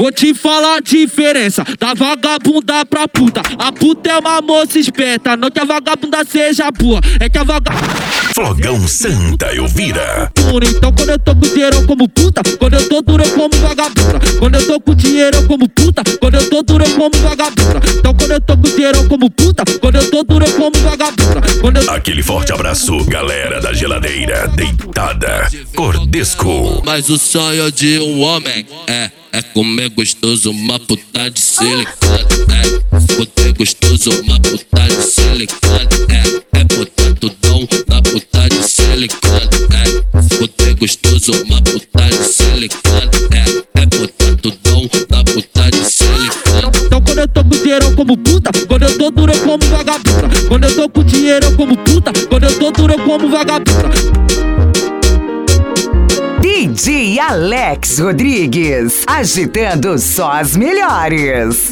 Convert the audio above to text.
Vou te falar a diferença da vagabunda pra puta. A puta é uma moça esperta, não que a vagabunda seja burra, é que a vagabunda... Flogão Santa Elvira. Então quando eu tô com dinheiro eu como puta, quando eu tô duro eu como vagabunda. Quando eu tô com dinheiro eu como puta, quando eu tô duro eu como vagabunda. Então quando eu tô com dinheiro eu como puta, quando eu tô duro eu como vagabunda. Aquele forte abraço, galera da geladeira deitada. Cordesco. Mas o sonho de um homem é comer gostoso uma puta de silicone. Comer gostoso uma puta de silicone. É botar tudão na puta de silicone. Comer gostoso uma puta de silicone. É botar tudão na puta de silicone. Então quando eu tô com dinheiro eu como puta, quando eu tô duro eu como vagabunda. Quando eu tô com dinheiro eu como puta, quando eu tô duro eu como vagabunda. DJ Alex Rodrigues, agitando só as melhores.